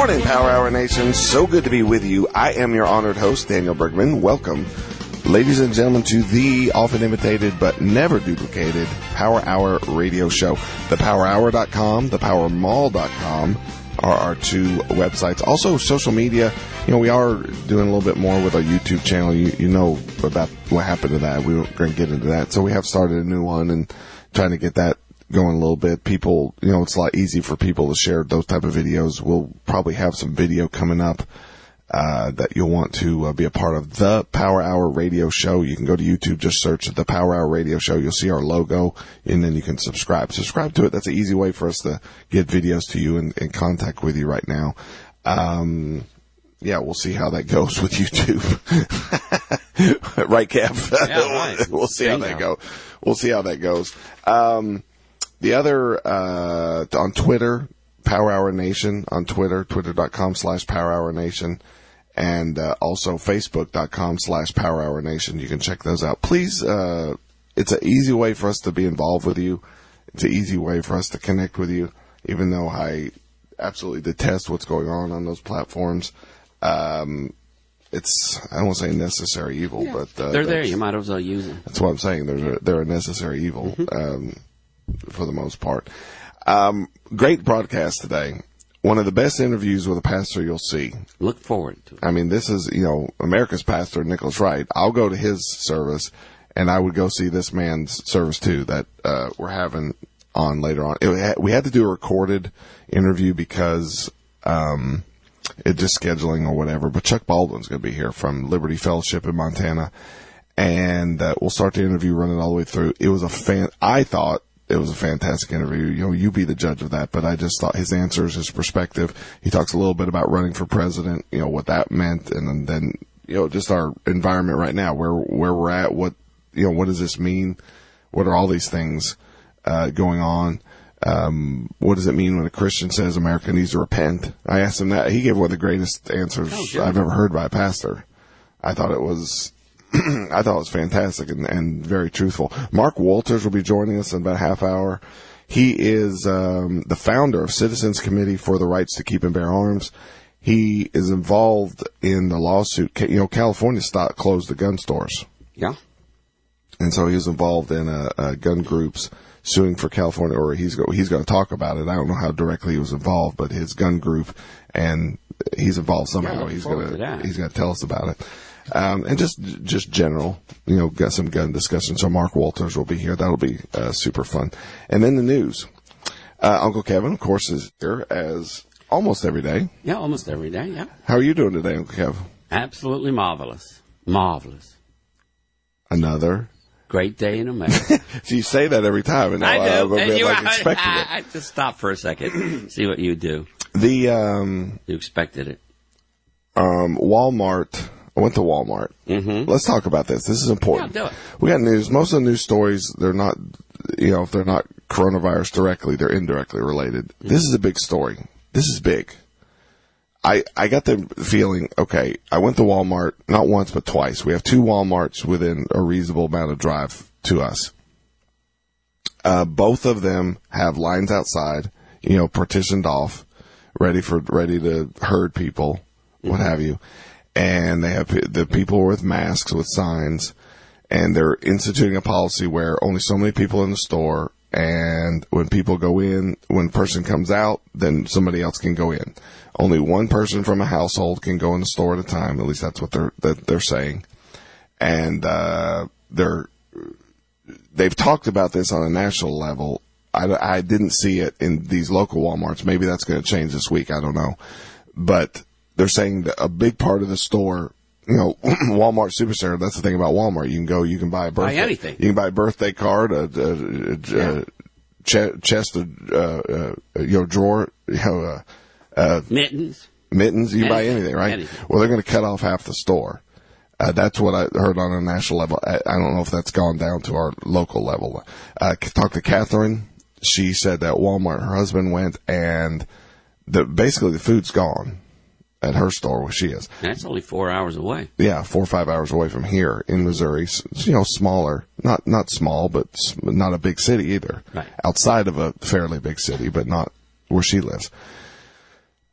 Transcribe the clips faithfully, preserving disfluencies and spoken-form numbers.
morning, Power Hour Nation. So good to be with you. I am your honored host, Daniel Bergman. Welcome, ladies and gentlemen, to the often imitated but never duplicated Power Hour radio show. the power hour dot com, the power mall dot com are our two websites. Also, social media. You know, we are doing a little bit more with our YouTube channel. You, you know about what happened to that. We weren't going to get into that. So we have started a new one and trying to get that going a little bit. People, you know, it's a lot easier for people to share those type of videos. We'll probably have some video coming up uh that you'll want to uh, be a part of. The Power Hour Radio Show. You can go to YouTube, just search the Power Hour Radio Show. You'll see our logo, and then you can subscribe. Subscribe to it. That's an easy way for us to get videos to you and in contact with you right now. Um, yeah, we'll see how that goes with YouTube. Right, Kev? Yeah, right. We'll see how that goes. We'll see how that goes. Um, The other, uh, on Twitter, Power Hour Nation on Twitter, twitter.com slash Power Hour Nation, and, uh, also facebook.com slash Power Hour Nation. You can check those out. Please, uh, it's an easy way for us to be involved with you. It's an easy way for us to connect with you, even though I absolutely detest what's going on on those platforms. Um, it's, I don't want to say necessary evil, yeah. but, uh, they're there. You might as well use them. That's what I'm saying. They're a, they're a necessary evil. Mm-hmm. Um, for the most part. Um, great broadcast today. One of the best interviews with a pastor you'll see. Look forward to it. I mean, this is, you know, America's pastor, Nicholas Wright. I'll go to his service, and I would go see this man's service, too, that uh, we're having on later on. It had, we had to do a recorded interview because um, it just scheduling or whatever, but Chuck Baldwin's going to be here from Liberty Fellowship in Montana, and uh, we'll start the interview running all the way through. It was a fan, I thought, It was a fantastic interview. You know, you be the judge of that, but I just thought his answers, his perspective, he talks a little bit about running for president, you know, what that meant, and then, then you know, just our environment right now, where, where we're at, what, you know, what does this mean? What are all these things, uh, going on? Um, what does it mean when a Christian says America needs to repent? I asked him that. He gave one of the greatest answers oh, sure. I've ever heard by a pastor. I thought it was, I thought it was fantastic and, and very truthful. Mark Walters will be joining us in about a half hour. He is um, the founder of Citizens Committee for the Rights to Keep and Bear Arms. He is involved in the lawsuit. You know, California stopped, closed the gun stores. Yeah. And so he was involved in uh, uh, gun groups suing for California, or he's go, he's going to talk about it. I don't know how directly he was involved, but his gun group, and he's involved somehow. Yeah, he's going to he's going to tell us about it. Um, and just, just general, you know, got some gun discussion. So Mark Walters will be here. That'll be, uh, super fun. And then the news. Uh, Uncle Kevin, of course, is here as almost every day. Yeah, almost every day, yeah. How are you doing today, Uncle Kevin? Absolutely marvelous. Marvelous. Another great day in America. So you say that every time, and now I do. I'm And you, like I, expecting I, it. I just stop for a second. See what you do. The, um, You expected it. um, Walmart. I went to Walmart. Mm-hmm. Let's talk about this. This is important. Yeah, do it. We got news. Most of the news stories, they're not, you know, if they're not coronavirus directly, they're indirectly related. Mm-hmm. This is a big story. This is big. I, I got the feeling, okay, I went to Walmart not once but twice. We have two Walmarts within a reasonable amount of drive to us. Uh, both of them have lines outside, you know, partitioned off, ready for, ready to herd people, mm-hmm. what have you. And they have the people with masks with signs, and they're instituting a policy where only so many people in the store, and when people go in, when a person comes out, then somebody else can go in. Only one person from a household can go in the store at a time. At least that's what they're that they're saying. And uh, they're they've talked about this on a national level. I, I didn't see it in these local Walmarts. Maybe that's going to change this week. I don't know, but they're saying that a big part of the store, you know, Walmart Supercenter, that's the thing about Walmart. You can go, you can buy a birthday. Buy anything. You can buy a birthday card, a, a, a, yeah. a ch- chest of, uh, uh, you know, drawer, you know, uh, uh, mittens. Mittens. You can anything. buy anything, right? Anything. Well, they're going to cut off half the store. Uh, that's what I heard on a national level. I, I don't know if that's gone down to our local level. Uh, talked to Catherine. She said that Walmart, her husband went, and the, basically the food's gone at her store where she is. That's only four hours away. Yeah, four or five hours away from here in Missouri. You know, smaller, not not small, but not a big city either. Right. Outside of a fairly big city, but not where she lives.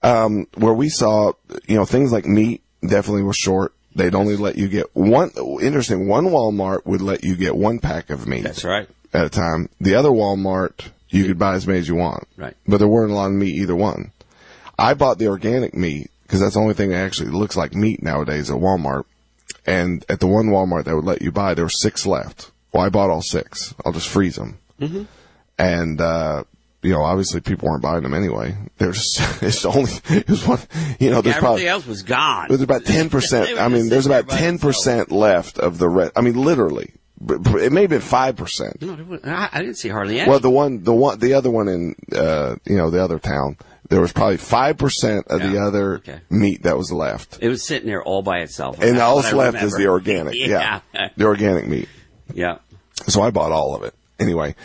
Um, where we saw, you know, things like meat definitely was short. They'd only let you get one, interesting, one Walmart would let you get one pack of meat. That's right. At a time. The other Walmart, you could buy as many as you want. Right. But there weren't a lot of meat either one. I bought the organic meat because that's the only thing that actually looks like meat nowadays at Walmart. And at the one Walmart that would let you buy, there were six left. Well, I bought all six. I'll just freeze them. Mm-hmm. And, uh, you know, obviously people weren't buying them anyway. There's, it's only, it was one, you know, there's Yeah, everything probably, else was gone. there's about ten percent. I mean, there's about ten percent left of the rest. I mean, literally. It may have been five percent. No, I I didn't see hardly any. Well, the one, the one, the other one in, uh, you know, the other town, there was probably five percent of Yeah. the other Okay. meat that was left. It was sitting there all by itself. And That's all what that's I left remember. is the organic. Yeah. Yeah. The organic meat. Yeah. So I bought all of it. Anyway,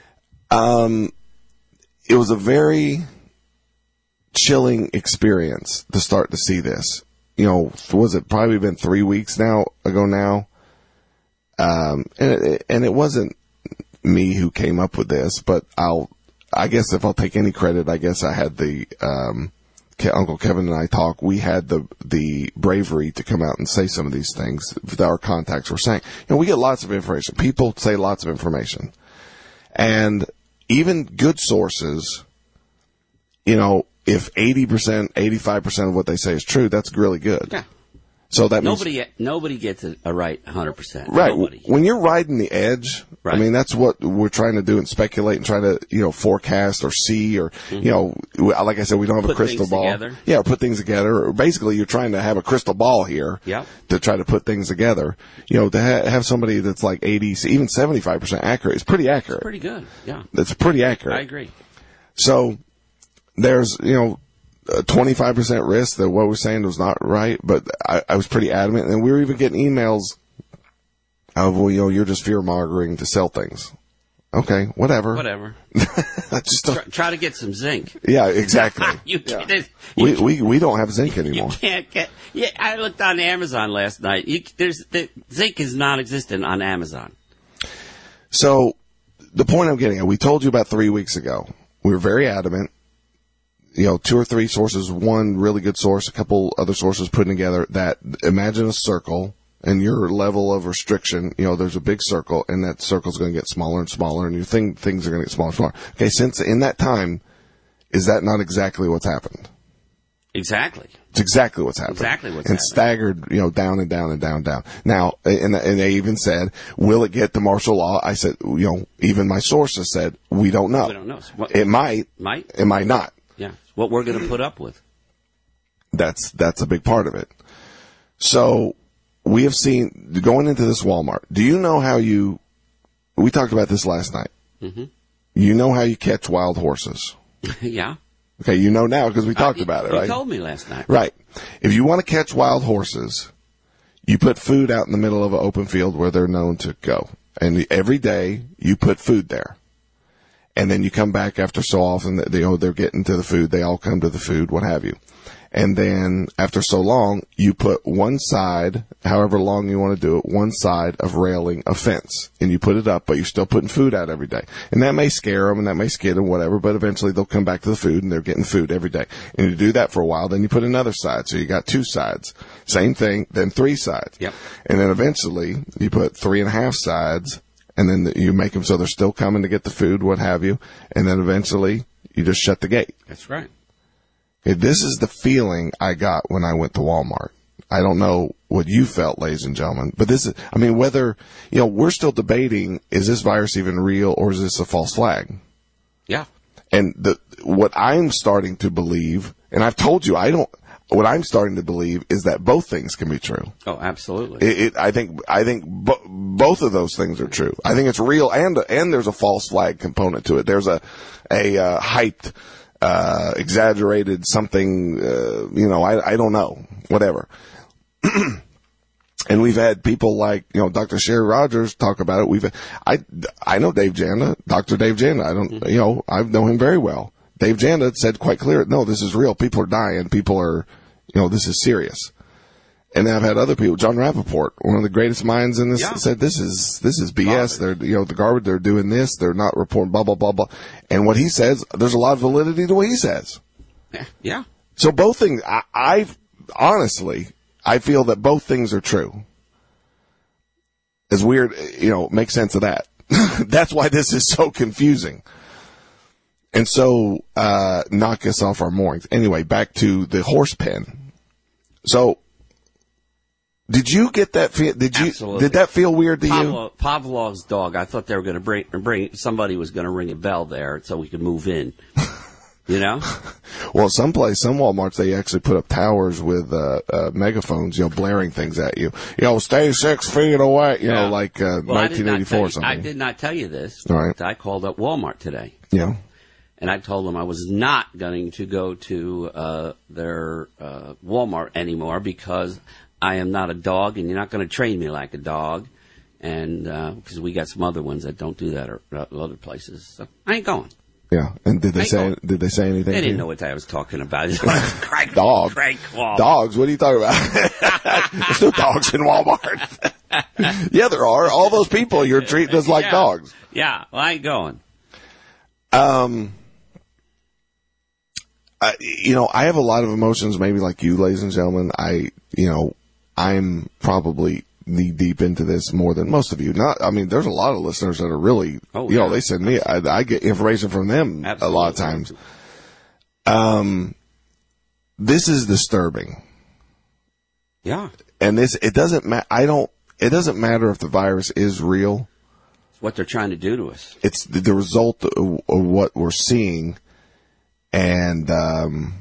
um, it was a very chilling experience to start to see this. You know, was it probably been three weeks now ago now? Um, and it, and it wasn't me who came up with this, but I'll, I guess if I'll take any credit, I guess I had the, um, Ke- Uncle Kevin and I talk, we had the, the bravery to come out and say some of these things that our contacts were saying. You know, we get lots of information. People say lots of information. And even good sources, you know, if eighty percent, eighty-five percent of what they say is true, that's really good. Yeah. So that means, Nobody, nobody gets it a right one hundred percent. right. Nobody. When you're riding the edge, Right. I mean, that's what we're trying to do and speculate and try to, you know, forecast or see or, you know, like I said, we don't have Put a crystal things ball. together. Yeah, put things together. Or basically, you're trying to have a crystal ball here Yep. to try to put things together. You know, to ha- have somebody that's like eighty, even seventy-five percent accurate is pretty accurate. Pretty good. Yeah. That's pretty accurate. I agree. So there's, you know, a twenty-five percent risk that what we're saying was not right, but I, I was pretty adamant. And we were even getting emails of, well, you know, you're just fear mongering to sell things. Okay, whatever. Whatever. I just don't, Try, try to get some zinc. yeah, exactly. you, Yeah. can't, We, you, we, we don't have zinc you anymore. can't get. Yeah, I looked on Amazon last night. You, there's the zinc is non-existent on Amazon. So the point I'm getting at, we told you about three weeks ago. We were very adamant. You know, two or three sources, one really good source, a couple other sources putting together that imagine a circle and your level of restriction, you know, there's a big circle and that circle's going to get smaller and smaller and you think things are going to get smaller and smaller. Okay. Since in that time, is that not exactly what's happened? Exactly. It's exactly what's happened. Exactly what's and happened. staggered, you know, down and down and down and down. Now, and, and they even said, will it get to martial law? I said, you know, even my sources said, we don't know. We don't know. What- It might. Might. It might not. Yeah. What we're going to put up with. That's, that's a big part of it. So we have seen going into this Walmart. Do you know how you, we talked about this last night. Mm-hmm. You know how you catch wild horses. Yeah. Okay. You know now because we talked Uh, about it, you right? told me last night. Right. If you want to catch wild horses, you put food out in the middle of an open field where they're known to go. And every day you put food there. And then you come back after so often that they, you know, they're getting to the food. They all come to the food, what have you. And then after so long, you put one side, however long you want to do it, one side of railing a fence. And you put it up, but you're still putting food out every day. And that may scare them and that may skid them, whatever, but eventually they'll come back to the food and they're getting food every day. And you do that for a while, then you put another side. So you got two sides. Same thing, then three sides. Yep. And then eventually you put three and a half sides and then you make them so they're still coming to get the food, what have you. And then eventually you just shut the gate. That's right. This is the feeling I got when I went to Walmart. I don't know what you felt, ladies and gentlemen, but this is, I mean, whether, you know, we're still debating, is this virus even real or is this a false flag? Yeah. And the, what I'm starting to believe, and I've told you, I don't, what I'm starting to believe is that both things can be true. Oh, absolutely. It, it, I think, I think bo- both of those things are true. I think it's real and, and there's a false flag component to it. There's a, a, uh, hyped, uh, exaggerated something, uh, you know, I, I don't know, whatever. And we've had people like, you know, Doctor Sherry Rogers talk about it. We've, I, I know Dave Janda, Doctor Dave Janda. I don't, you know, I know him very well. Dave Janda said quite clear, no, this is real. People are dying. People are, you know, this is serious. And then I've had other people, John Rappaport, one of the greatest minds in this, Yeah. said this is, this is B S. They're, you know, the garbage, they're doing this. They're not reporting blah, blah, blah, blah. And what he says, there's a lot of validity to what he says. Yeah. Yeah. So both things, I, I honestly, I feel that both things are true. It's weird, you know, make sense of that. That's why this is so confusing. And so, uh, knock us off our moorings. Anyway, back to the horse pen. So, did you get that feel, did you, Absolutely. did that feel weird to Pavlov, you? Pavlov's dog. I thought they were going to bring, bring, somebody was going to ring a bell there so we could move in. You know? Well, someplace, some Walmarts, they actually put up towers with uh, uh, megaphones, you know, blaring things at you. You know, stay six feet away, you Yeah. know, like uh, Well, I did not nineteen eighty-four tell or you- something. I did not tell you this. All right. I called up Walmart today. You know? And I told them I was not going to go to uh, their uh, Walmart anymore because I am not a dog, and you're not going to train me like a dog. And because uh, we got some other ones that don't do that or uh, other places, so I ain't going. Yeah. And did they Ain't say, going. did they say anything They to didn't you? know what I was talking about. Craig, Dog. Craig Wall. Dogs? What are you talking about? There's no dogs in Walmart. Yeah, there are. All those people you're treating us like Yeah. dogs. Yeah, well, I ain't going. Um, I, you know, I have a lot of emotions, maybe like you, ladies and gentlemen. I, you know, I'm probably knee deep into this more than most of you. Not, I mean, there's a lot of listeners that are really, Oh, you know, yeah. they send me, I, I get information from them a lot of times. Um, this is disturbing. Yeah, And this, it doesn't matter. I don't, it doesn't matter if the virus is real. it's what they're trying to do to us. It's the, the result of, of what we're seeing. And, um,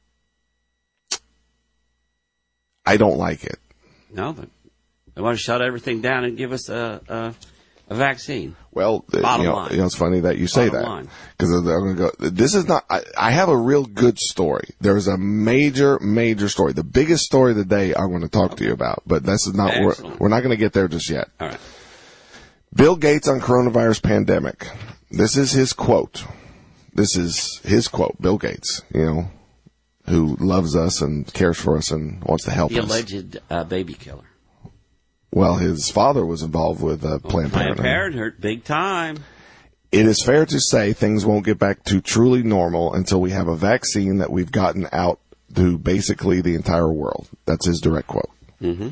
I don't like it. No, they, they want to shut everything down and give us a a, a vaccine. Well, uh, Bottom you know, line. you know, it's funny that you say Bottom that line. because I'm going to go. This is not. I, I have a real good story. There's a major, major story. The biggest story of the day I want to talk to you about, but this is not. We're, Excellent. we're not going to get there just yet. All right. Bill Gates on coronavirus pandemic. This is his quote. This is his quote. Bill Gates, you know, who loves us and cares for us and wants to help The us. alleged uh, baby killer. Well, his father was involved with uh, Planned Planned Parenthood. Parenthood, big time. It is fair to say things won't get back to truly normal until we have a vaccine that we've gotten out to basically the entire world. That's his direct quote. Mm-hmm.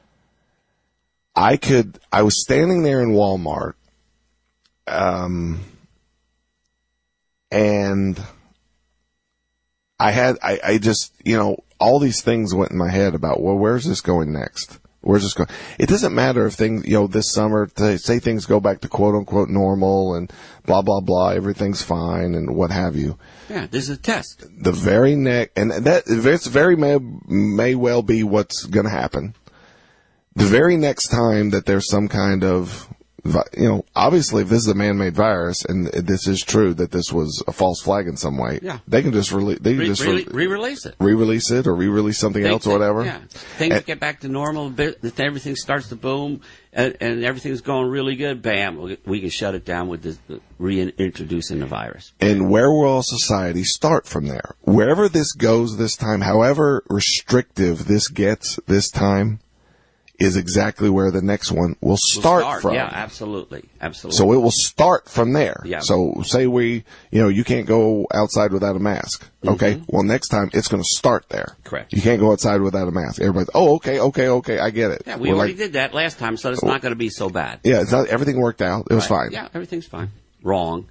I could, I was standing there in Walmart, um, and I had, I, I just, you know, all these things went in my head about, well, where's this going next? Where's this going? It doesn't matter if things, you know, this summer, to say things go back to quote unquote normal and blah, blah, blah, everything's fine and what have you. Yeah, this is a test. The very next, and that, it's very may, may well be what's going to happen. The very next time that there's some kind of, you know, obviously if this is a man-made virus and this is true that this was a false flag in some way, Yeah. they can just release, they can Re- just re- re- re-release it. re-release it or re-release something else or Things- whatever. Yeah, things And- get back to normal. Bit, if everything starts to boom and, and everything's going really good, bam, we, we can shut it down with this, reintroducing the virus. And where will society start from there? Wherever this goes this time, however restrictive this gets this time, is exactly where the next one will We'll start, from. Yeah, absolutely, absolutely. So it will start from there. Yeah. So say we, you know, you can't go outside without a mask. Okay. Mm-hmm. Well, next time it's going to start there. Correct. You can't go outside without a mask. Everybody's, oh, okay, okay, okay, I get it. yeah, we We're already like, did that last time, so it's not going to be so bad. Yeah, it's not, everything worked out. It was Right. fine. Yeah, everything's fine. Wrong.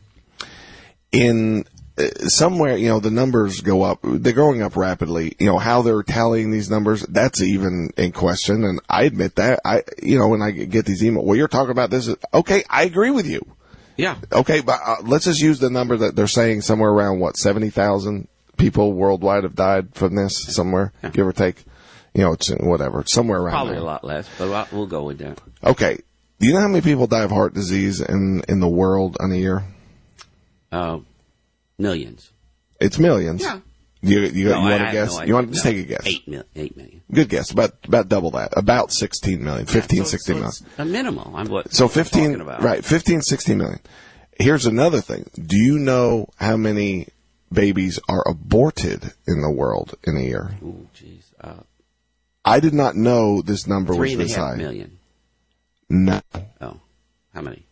In uh, somewhere, you know, the numbers go up. They're going up rapidly. You know, how they're tallying these numbers, that's even in question. And I admit that. I, you know, when I get these emails, well, you're talking about this. Okay, I agree with you. Yeah. Okay, but uh, let's just use the number that they're saying somewhere around, what, seventy thousand people worldwide have died from this, somewhere, Yeah. give or take. You know, it's whatever, somewhere around Probably there. a lot less, but we'll- we'll go with that. Okay. Do you know how many people die of heart disease in, in the world on a year? Uh, millions. It's millions. Yeah. You, you, No, you I want to have guess? no you idea. want to just No. take a guess? Eight, mil- eight million. Good guess. About about double that. About sixteen million. fifteen, So- sixteen so million. it's a minimal. I'm what So we're fifteen, talking about. right, fifteen, sixteen million. Here's another thing. Do you know how many babies are aborted in the world in a year? Ooh, jeez. Uh, I did not know this number three was and a this half high. million. No. Oh, how many?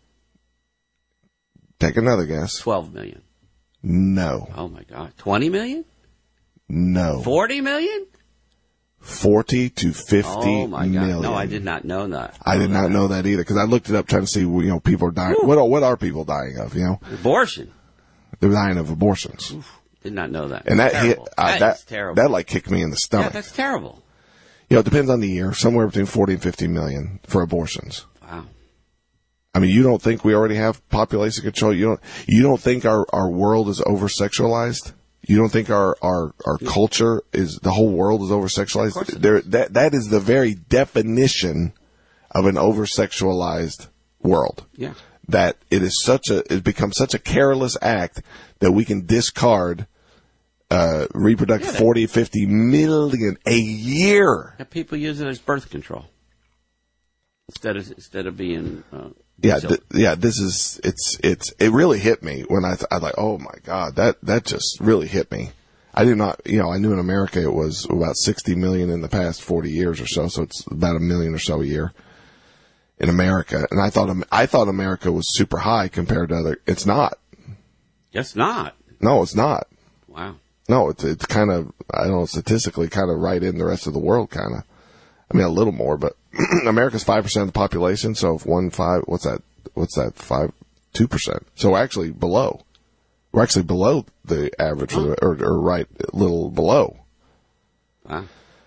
Take another guess. Twelve million. No. Oh my God. Twenty million? No. Forty million? Forty to fifty Oh my million. God! No, I did not know that. I did not that. know that either because I looked it up trying to see, you know, people are dying. Ooh. What are, what are people dying of? You know, Abortion. they're dying of abortions. Oof, did not know that. And that terrible. hit uh, that, that is terrible. that like kicked me in the yeah, stomach. that's terrible. You know, it depends on the year. Somewhere between forty and fifty million for abortions. Wow. I mean, you don't think we already have population control? You don't. You don't think our, our world is over sexualized? You don't think our, our, our culture is the whole world is over sexualized? There, that that is the very definition of an over sexualized world. Yeah. That it is such a it becomes such a careless act that we can discard uh, reproductive yeah, forty, fifty million a year. Yeah, people use it as birth control instead of instead of being. Uh, Yeah, th- yeah. This is it's it's it really hit me when I th- I like oh my god that that just really hit me. I did not you know I knew in America it was about sixty million in the past forty years or so, so it's about a million or so a year in America, and I thought I thought America was super high compared to other. It's not. It's not. No, it's not. Wow. No, it's it's kind of I don't know statistically kind of right in the rest of the world kind of. I mean, a little more, but America's five percent of the population. So if one five, what's that? What's that? Five, two percent. So we're actually below. We're actually below the average, for the, or, or right, a little below. Wow.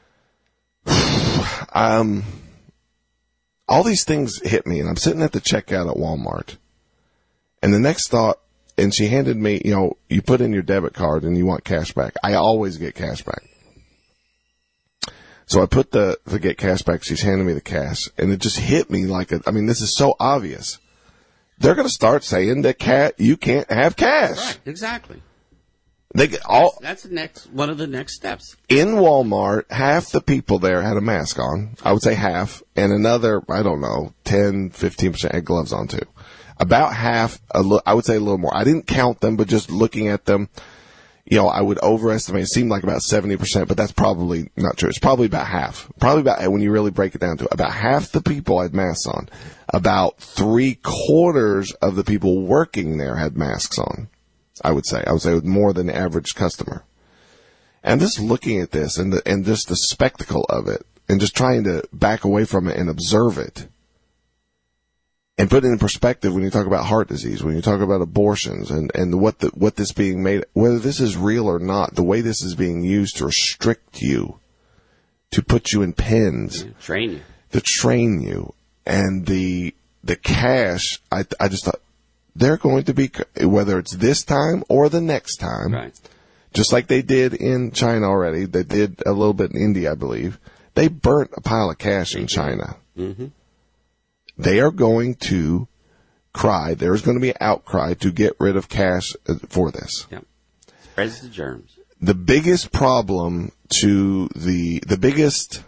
um, all these things hit me, and I'm sitting at the checkout at Walmart, and the next thought, and she handed me, you know, you put in your debit card and you want cash back. I always get cash back. So I put the, the get cash back, she's handing me the cash, and it just hit me like a, I mean, this is so obvious. They're going to start saying that cat, you can't have cash. Right, exactly. They get all, that's, that's the next, one of the next steps. In Walmart, half the people there had a mask on. I would say half, and another, I don't know, ten, fifteen percent had gloves on too. About half, a li- I would say a little more. I didn't count them, but just looking at them, you know, I would overestimate. It seemed like about seventy percent, but that's probably not true. It's probably about half. Probably about, when you really break it down to it, about half the people had masks on. About three quarters of the people working there had masks on, I would say. I would say more than the average customer. And just looking at this and the, and just the spectacle of it and just trying to back away from it and observe it. And put it in perspective when you talk about heart disease, when you talk about abortions and, and what the, what this being made, whether this is real or not, the way this is being used to restrict you, to put you in pens, Yeah, train you, to train you, and the, the cash, I, I just thought they're going to be, whether it's this time or the next time, right. just like they did in China already, they did a little bit in India, I believe, they burnt a pile of cash in China. Mm-hmm. They are going to cry. There's going to be an outcry to get rid of cash for this. Yeah. Spreads the germs. The biggest problem to the, the biggest,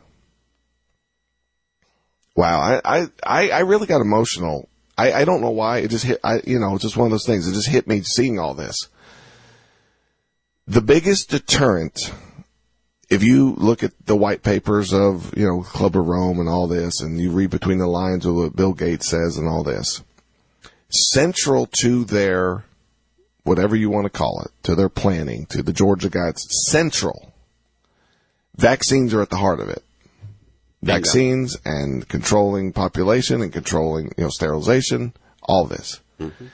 wow, I, I, I, I really got emotional. I, I don't know why. It just hit, I, you know, it's just one of those things. It just hit me seeing all this. The biggest deterrent, if you look at the white papers of, you know, Club of Rome and all this, and you read between the lines of what Bill Gates says and all this, central to their, whatever you want to call it, to their planning, to the Georgia guides, central, vaccines are at the heart of it. Bingo. Vaccines and controlling population and controlling, you know, sterilization, all this. Mm-hmm.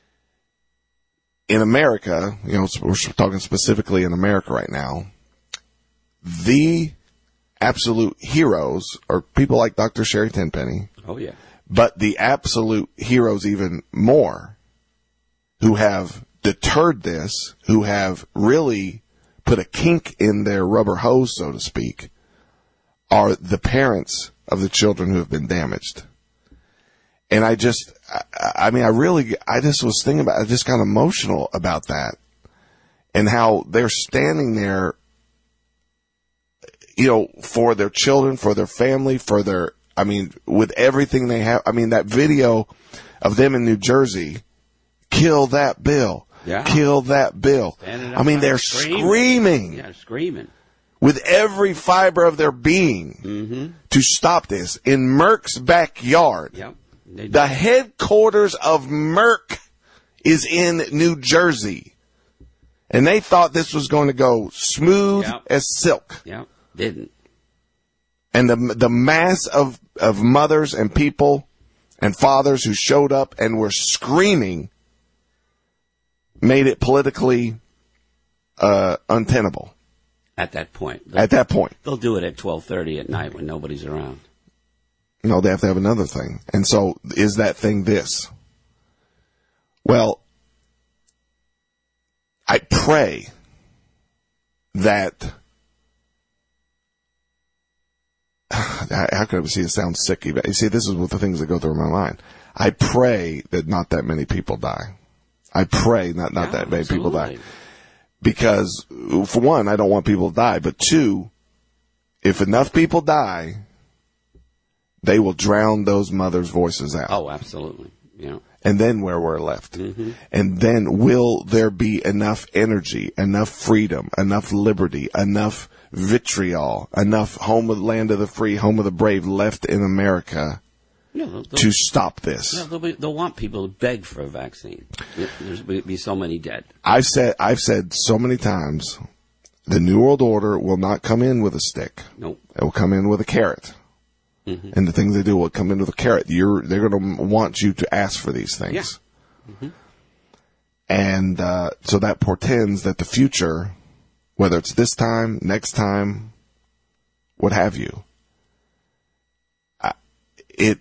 In America, you know, we're talking specifically in America right now, the absolute heroes are people like Doctor Sherry Tenpenny. Oh, yeah. But the absolute heroes even more who have deterred this, who have really put a kink in their rubber hose, so to speak, are the parents of the children who have been damaged. And I just, I, I mean, I really, I just was thinking about, I just got emotional about that and how they're standing there, you know, for their children, for their family, for their, I mean, with everything they have. I mean, that video of them in New Jersey, kill that bill, yeah. kill that bill. I mean, they're screaming. screaming. Yeah, screaming. With every fiber of their being mm-hmm. to stop this in Merck's backyard. Yep. The headquarters of Merck is in New Jersey. And they thought this was going to go smooth Yep. as silk. Yeah, didn't. And the the mass of, of mothers and people and fathers who showed up and were screaming made it politically uh, untenable. At that point. They'll, At that point. They'll do it at twelve thirty at night when nobody's around. No, they have to have another thing. And so, is that thing this? Well, I pray that, how could I see it sound sick? You see, this is what the things that go through my mind. I pray that not that many people die. I pray not, not Yeah, that many people die. absolutely. Because, for one, I don't want people to die. But two, if enough people die, they will drown those mothers' voices out. Oh, absolutely. Yeah. And then where we're left. Mm-hmm. And then will there be enough energy, enough freedom, enough liberty, enough vitriol, enough home of the land of the free, home of the brave left in America Yeah, they'll, they'll, to stop this? yeah, they'll, be, they'll want people to beg for a vaccine. There's be, be so many dead. I've said, I've said so many times, the New World Order will not come in with a stick. Nope. It will come in with a carrot. Mm-hmm. And the things they do will come in with a carrot. You're, they're going to want you to ask for these things. Yeah. Mm-hmm. And uh, so that portends that the future, whether it's this time, next time, what have you, uh, it,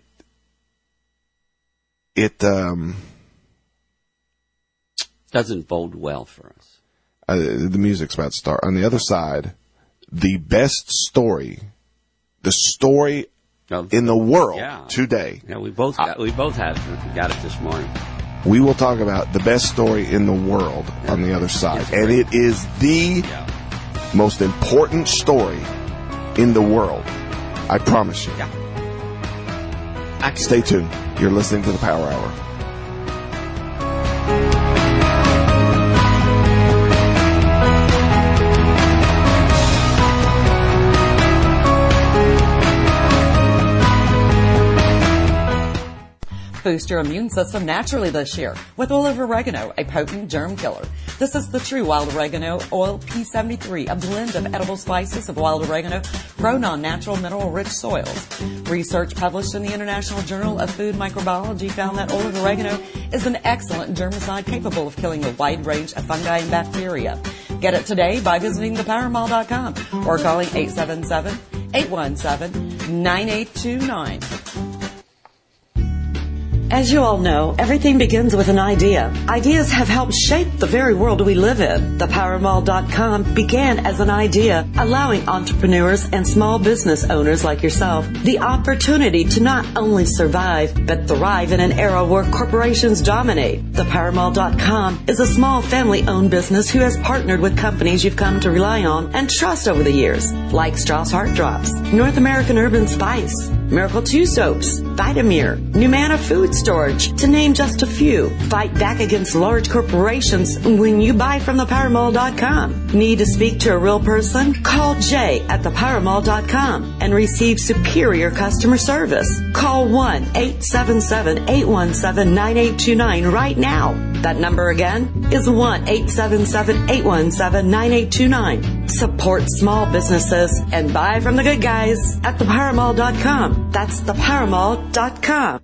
it, um, Doesn't bode well for us. uh, the music's about to start. On the other side, the best story, the story No, in the world Yeah. today. Yeah, we both got, we both had it, got it this morning. We will talk about the best story in the world on the other side. Yes, And it is the Yeah. most important story in the world. I promise you. Yeah. I can, Stay tuned. You're listening to the Power Hour. Boost your immune system naturally this year with oil of oregano, a potent germ killer. This is the true wild oregano oil P seventy-three, a blend of edible spices of wild oregano grown on natural mineral-rich soils. Research published in the International Journal of Food Microbiology found that oil of oregano is an excellent germicide capable of killing a wide range of fungi and bacteria. Get it today by visiting the power mall dot com or calling eight seven seven, eight one seven, nine eight two nine. As you all know, everything begins with an idea. Ideas have helped shape the very world we live in. the power mall dot com began as an idea, allowing entrepreneurs and small business owners like yourself the opportunity to not only survive, but thrive in an era where corporations dominate. the power mall dot com is a small family-owned business who has partnered with companies you've come to rely on and trust over the years, like Strauss Heart Drops, North American Urban Spice, Miracle two Soaps, Vitamir, Numana Food Storage, to name just a few. Fight back against large corporations when you buy from the power mall dot com. Need to speak to a real person? Call Jay at the power mall dot com and receive superior customer service. Call one eight seven seven, eight one seven, nine eight two nine right now. That number again is one eight seven seven, eight one seven, nine eight two nine. Support small businesses and buy from the good guys at the power mall dot com. That's the power mall dot com.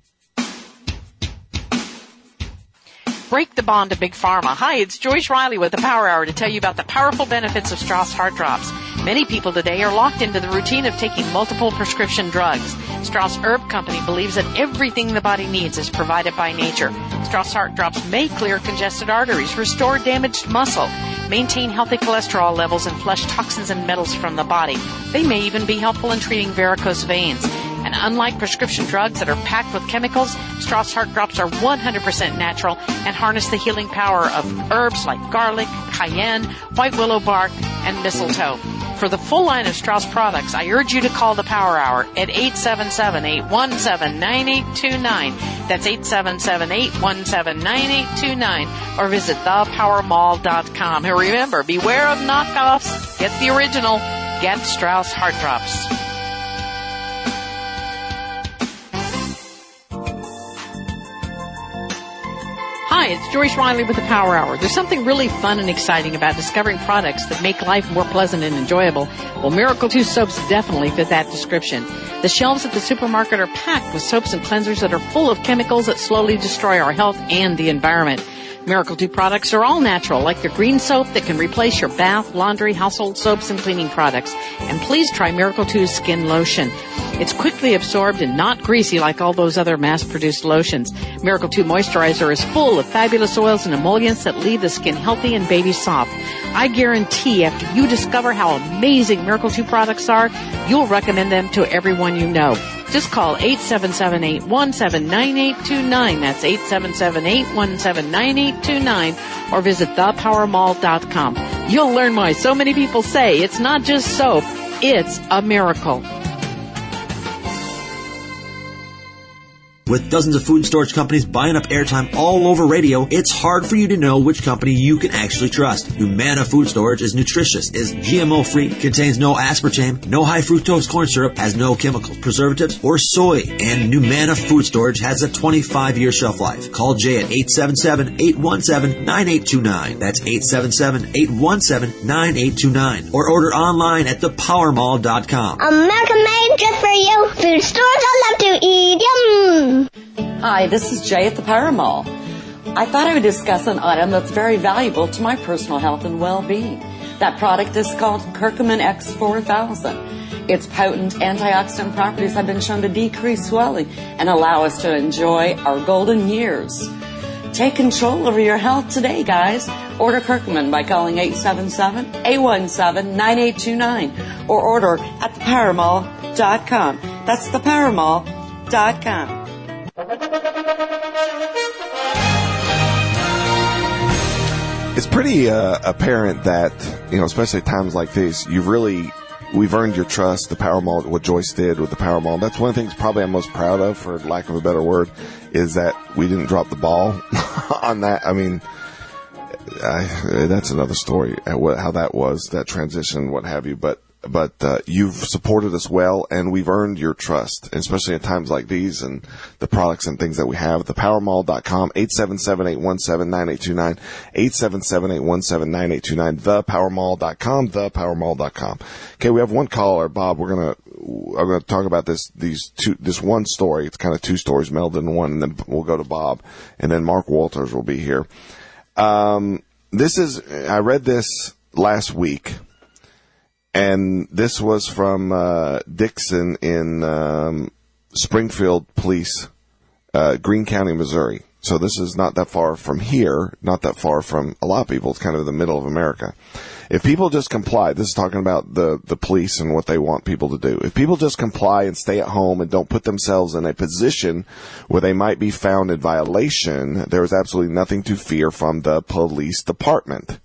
Break the bond to Big Pharma. Hi, it's Joyce Riley with the Power Hour to tell you about the powerful benefits of Strauss Heart Drops. Many people today are locked into the routine of taking multiple prescription drugs. Strauss Herb Company believes that everything the body needs is provided by nature. Strauss Heart Drops may clear congested arteries, restore damaged muscle, maintain healthy cholesterol levels, and flush toxins and metals from the body. They may even be helpful in treating varicose veins. And unlike prescription drugs that are packed with chemicals, Strauss Heart Drops are one hundred percent natural and harness the healing power of herbs like garlic, cayenne, white willow bark, and mistletoe. For the full line of Strauss products, I urge you to call the Power Hour at eight seven seven, eight one seven, nine eight two nine. That's eight seven seven, eight one seven, nine eight two nine. Or visit the power mall dot com. And remember, beware of knockoffs. Get the original. Get Strauss Heart Drops. Hi, Hi, it's Joyce Riley with the Power Hour. There's something really fun and exciting about discovering products that make life more pleasant and enjoyable. Well, Miracle two soaps definitely fit that description. The shelves at the supermarket are packed with soaps and cleansers that are full of chemicals that slowly destroy our health and the environment. Miracle two products are all natural, like their green soap that can replace your bath, laundry, household soaps, and cleaning products. And please try Miracle two's Skin Lotion. It's quickly absorbed and not greasy like all those other mass-produced lotions. Miracle two Moisturizer is full of fabulous oils and emollients that leave the skin healthy and baby soft. I guarantee after you discover how amazing Miracle two products are, you'll recommend them to everyone you know. Just call eight seven seven, eight one seven, nine eight two nine. That's eight seven seven, eight one seven, nine eight two nine. Or visit the power mall dot com. You'll learn why so many people say it's not just soap, it's a miracle. With dozens of food and storage companies buying up airtime all over radio, it's hard for you to know which company you can actually trust. Humana Food Storage is nutritious, is G M O-free, contains no aspartame, no high fructose corn syrup, has no chemicals, preservatives, or soy. And Humana Food Storage has a twenty-five year shelf life. Call Jay at eight seven seven, eight one seven, nine eight two nine. That's eight seven seven, eight one seven, nine eight two nine. Or order online at the power mall dot com. America made just for you. Food stores I love to eat. Yum. Hi, this is Jay at the Power Mall. I thought I would discuss an item that's very valuable to my personal health and well-being. That product is called Curcumin X four thousand. Its potent antioxidant properties have been shown to decrease swelling and allow us to enjoy our golden years. Take control over your health today, guys. Order Curcumin by calling eight seven seven, eight one seven, nine eight two nine or order at the power mall dot com. That's the power mall dot com. It's pretty uh, apparent that, you know, especially at times like this, you really, we've earned your trust. The Power Mall, what Joyce did with the Power Mall, that's one of the things probably I'm most proud of, for lack of a better word, is that we didn't drop the ball on that. I mean, I, that's another story, how that was, that transition, what have you. But but uh, you've supported us well, and we've earned your trust, especially at times like these and the products and things that we have. the power mall dot com, eight seven seven, eight one seven, nine eight two nine, eight seven seven, eight one seven, nine eight two nine, the power mall dot com, the power mall dot com. Okay, we have one caller, Bob. We're gonna I'm gonna talk about this these two this one story. It's kind of two stories melded in one, and then we'll go to Bob, and then Mark Walters will be here. Um, this is I read this last week. And this was from uh, Dixon in um, Springfield Police, uh, Greene County, Missouri. So this is not that far from here, not that far from a lot of people. It's kind of in the middle of America. If people just comply, this is talking about the, the police and what they want people to do. If people just comply and stay at home and don't put themselves in a position where they might be found in violation, there is absolutely nothing to fear from the police department.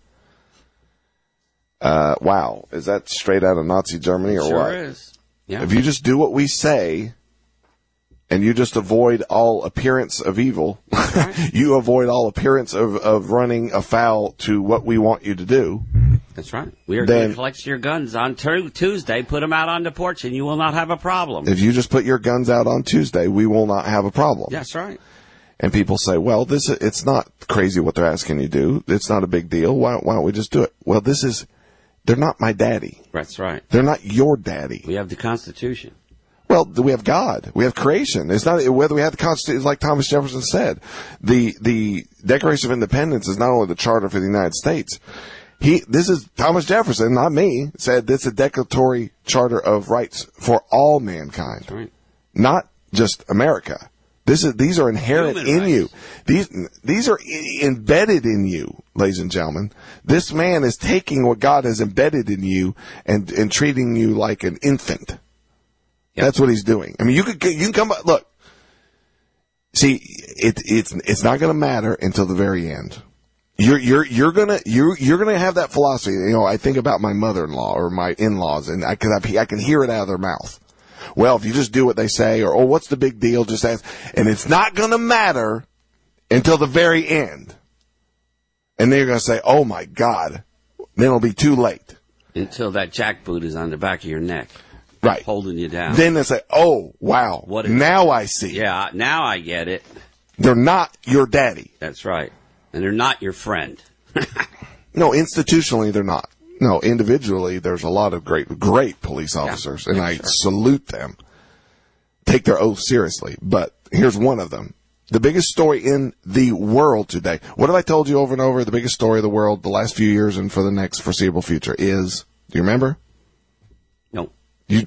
Uh, wow. Is that straight out of Nazi Germany or sure what? Sure is. Yeah. If you just do what we say and you just avoid all appearance of evil, right. You avoid all appearance of, of running afoul to what we want you to do. That's right. We are then, going to collect your guns on t- Tuesday, put them out on the porch, and you will not have a problem. If you just put your guns out on Tuesday, we will not have a problem. That's right. And people say, well, this it's not crazy what they're asking you to do. It's not a big deal. Why, why don't we just do it? Well, this is... They're not my daddy. That's right. They're not your daddy. We have the Constitution. Well, we have God. We have creation. It's not whether we have the Constitution, like Thomas Jefferson said. The the Declaration of Independence is not only the charter for the United States. He this is Thomas Jefferson, not me, said this is a declaratory charter of rights for all mankind. That's right. Not just America. This is these are inherent Human in rights. you. These these are I- embedded in you, ladies and gentlemen. This man is taking what God has embedded in you and and treating you like an infant. Yep. That's what he's doing. I mean, you could you can come look. See, it it's it's not going to matter until the very end. You're you're you're gonna you're you're gonna have that philosophy. You know, I think about my mother-in-law or my in-laws, and I can I can hear it out of their mouth. Well, if you just do what they say, or, oh, what's the big deal? Just ask. And it's not going to matter until the very end. And then you're going to say, oh, my God. Then it'll be too late. Until that jackboot is on the back of your neck. Right. Holding you down. Then they say, oh, wow. What is now it? I see. Yeah, now I get it. They're not your daddy. That's right. And they're not your friend. No, institutionally they're not. No, individually there's a lot of great, great police officers, yeah, and yeah, I sure. salute them. Take their oath seriously. But here's one of them. The biggest story in the world today. What have I told you over and over? The biggest story of the world the last few years and for the next foreseeable future is, do you remember? No. You,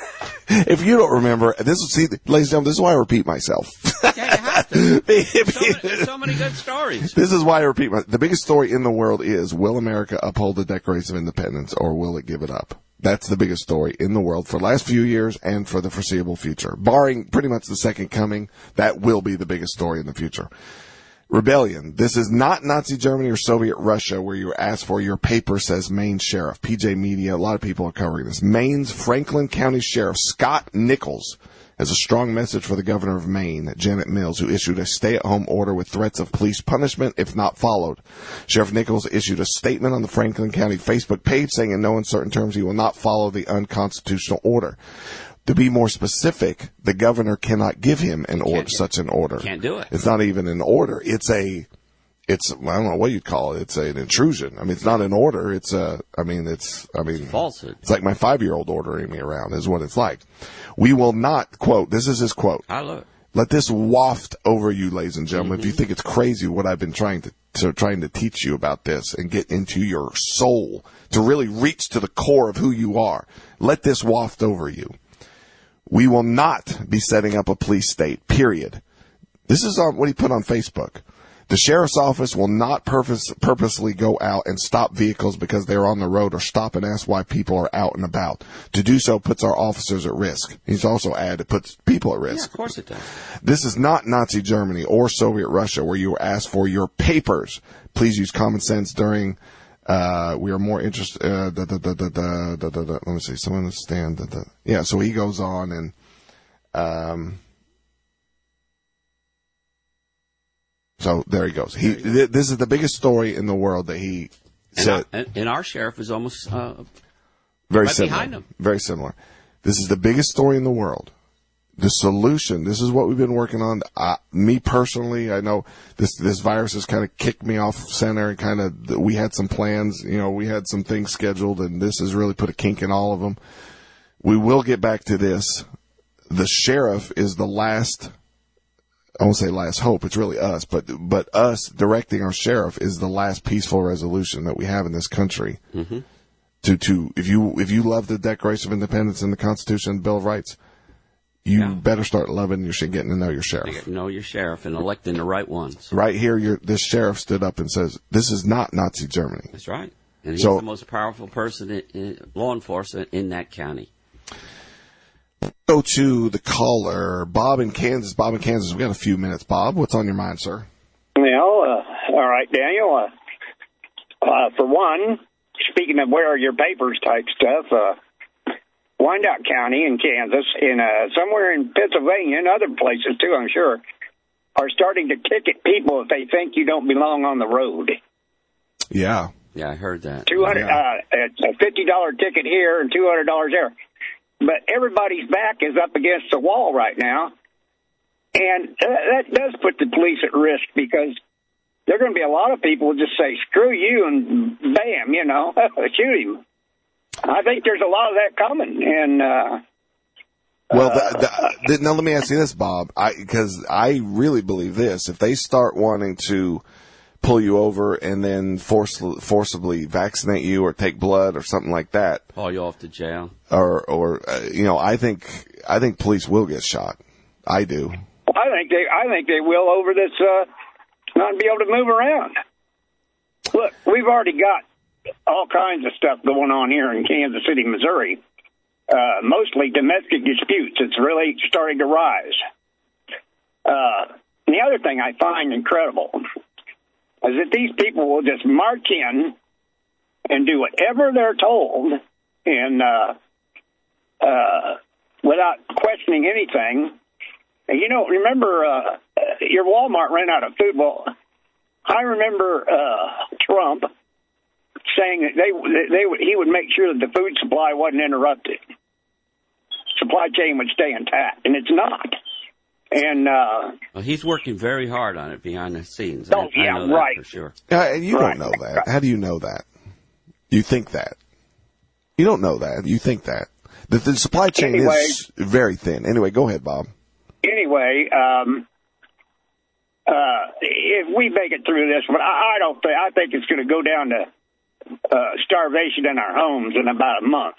if you don't remember, this is, see, ladies and gentlemen, this is why I repeat myself. Yeah, you have to. so, many, so many good stories. This is why I repeat my, the biggest story in the world is, will America uphold the Declaration of Independence or will it give it up? That's the biggest story in the world for the last few years and for the foreseeable future. Barring pretty much the second coming, that will be the biggest story in the future. Rebellion. This is not Nazi Germany or Soviet Russia where you were asked for your paper, says Maine Sheriff. P J Media, a lot of people are covering this. Maine's Franklin County Sheriff Scott Nichols has a strong message for the governor of Maine, Janet Mills, who issued a stay-at-home order with threats of police punishment if not followed. Sheriff Nichols issued a statement on the Franklin County Facebook page saying in no uncertain terms he will not follow the unconstitutional order. To be more specific, the governor cannot give him an order, such an order. Can't do it. It's not even an order. It's a, it's, I don't know what you'd call it. It's an intrusion. I mean, it's not an order. It's a, I mean, it's, I mean, it's falsehood. It's like my five-year-old ordering me around is what it's like. We will not, quote, this is his quote. I love it. Let this waft over you, ladies and gentlemen. Mm-hmm. If you think it's crazy what I've been trying to, to, trying to teach you about this and get into your soul to really reach to the core of who you are, let this waft over you. We will not be setting up a police state, period. This is on what he put on Facebook. The sheriff's office will not purpose, purposely go out and stop vehicles because they're on the road or stop and ask why people are out and about. To do so puts our officers at risk. He's also added it puts people at risk. Yeah, of course it does. This is not Nazi Germany or Soviet Russia where you were asked for your papers. Please use common sense during, uh, we are more interested, uh, the, the, the, the, the, the, the, the, let me see, someone understand the, the, yeah, so he goes on and, um, so there he goes. He, th- this is the biggest story in the world that he said. And, our, and our sheriff is almost uh, very right similar. behind him. Very similar. This is the biggest story in the world. The solution. This is what we've been working on. Uh, me personally, I know this this virus has kind of kicked me off center and kind of we had some plans. You know, we had some things scheduled, and this has really put a kink in all of them. We will get back to this. The sheriff is the last. I won't say last hope. It's really us, but but us directing our sheriff is the last peaceful resolution that we have in this country. Mm-hmm. To to if you if you love the Declaration of Independence and the Constitution and the Bill of Rights, you yeah. better start loving your shit, getting to know your You sheriff. get to know your sheriff and electing the right ones. Right here, your this sheriff stood up and says, "This is not Nazi Germany." That's right, and he's So- the most powerful person in, in law enforcement in that county. Go to the caller, Bob in Kansas. Bob in Kansas. We got a few minutes. Bob, what's on your mind, sir? Well, uh, all right, Daniel. Uh, uh, for one, speaking of where are your papers type stuff, uh, Wyandotte County in Kansas, and uh, somewhere in Pennsylvania and other places too, I'm sure, are starting to ticket people if they think you don't belong on the road. Yeah. Yeah, I heard that. Two hundred, Yeah. uh, it's a fifty dollar ticket here and two hundred dollars there. But everybody's back is up against the wall right now, and uh, that does put the police at risk because there are going to be a lot of people who just say, screw you, and bam, you know, shoot him. I think there's a lot of that coming, and... Uh, Well, the, the, the, now let me ask you this, Bob, because I, I really believe this. If they start wanting to pull you over and then force, forcibly vaccinate you or take blood or something like that, Haul you off to jail. or, or uh, you know, I think I think police will get shot. I do. I think they, I think they will over this, uh, not be able to move around. Look, we've already got all kinds of stuff going on here in Kansas City, Missouri. Uh, mostly domestic disputes. It's really starting to rise. Uh, the other thing I find incredible is that these people will just march in and do whatever they're told and uh, uh, without questioning anything. And, you know, remember uh, your Walmart ran out of food. Well, I remember uh, Trump saying that they they would he would make sure that the food supply wasn't interrupted, supply chain would stay intact, and it's not. And uh, Well, he's working very hard on it behind the scenes. Oh, I, I yeah, know that right. for sure. Uh, you Right. don't know that. How do you know that? You think that. You don't know that. You think that. The, the supply chain Anyway. is very thin. Anyway, go ahead, Bob. anyway, um, uh, if we make it through this, but I, I don't think I think it's going to go down to uh, starvation in our homes in about a month.